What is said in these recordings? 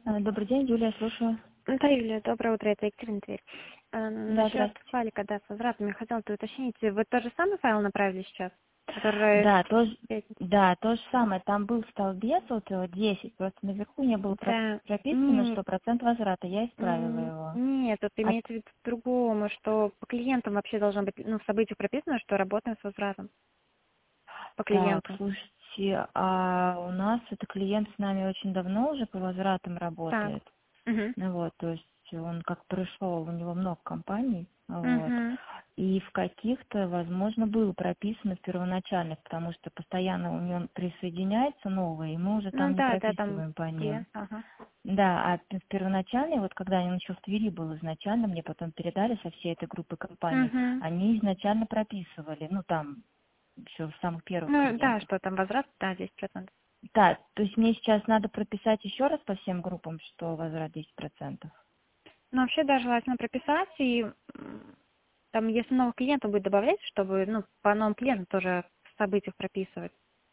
Добрый день, Юлия, слушаю. Да, Юлия, доброе утро, это Екатерина Тверь. Да, Насчет здравствуйте. файлика, да, с возвратами хотела уточнить. Вы тот же самый файл направили сейчас? Который... Да, то же самое. Там был столбец вот 10, просто наверху не было Да, прописано, что процент возврата. Я исправила его. нет, тут А, имеется в виду другому, что по клиентам вообще должно быть, в событии прописано, что работаем с возвратом по так, клиенту. слушайте, а у нас это клиент с нами очень давно уже по возвратам Так. работает. Угу. Ну вот, то есть он как пришел, у него много компаний, вот. Угу. И в каких-то, возможно, было прописано в первоначальных, потому что постоянно у него присоединяется новое, и мы уже Ну там не да, там прописываем по ним. клиент, ага. Да, а в первоначальной, вот когда он еще в Твери был изначально, мне потом передали со всей этой группы компаний, Угу. они изначально прописывали, ну там еще самых первых Ну да, клиентов. что там возврат, да, 10%. Да, то есть мне сейчас надо прописать еще раз по всем группам, что возврат 10%. Ну, вообще, да, желательно прописать, и там, если новых клиентов будет добавлять, чтобы, по новым клиентам тоже в событиях прописывать.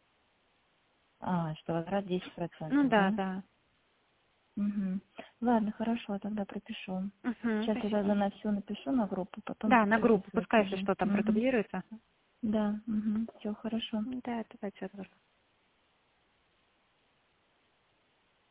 А, что возврат Ну, 10%, да, да? да. Угу. Ладно, хорошо, тогда пропишу. Угу, Сейчас я спасибо. тогда на всю напишу на группу, потом Да, на группу, записывать пускай, если уже. что там Угу. продублируется. Да, угу. Все хорошо. Да, давайте.